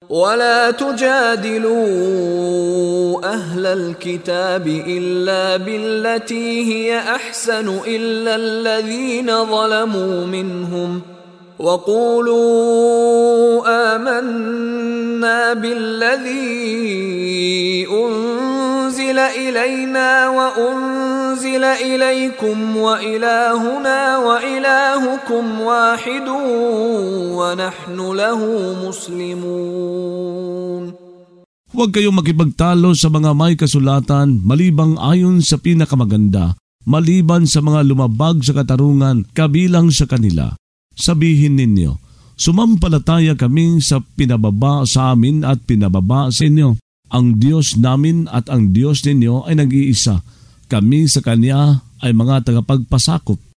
ولا تجادلوا أهل الكتاب إلا بالتي هي أحسن إلا الذين ظلموا منهم وقولوا آمنا بالذي أنزل إلينا وأنزل إليكم وإلهنا وإلهكم واحد ونحن له مسلمون. Huwag kayong makipagtalo sa mga may kasulatan malibang ayon sa pinakamaganda, maliban sa mga lumabag sa katarungan kabilang sa kanila. Sabihin ninyo, sumampalataya kami sa pinababa sa amin at pinababa sa inyo. Ang Diyos namin at ang Diyos ninyo ay nag-iisa. Kami sa Kanya ay mga tagapagpasakop.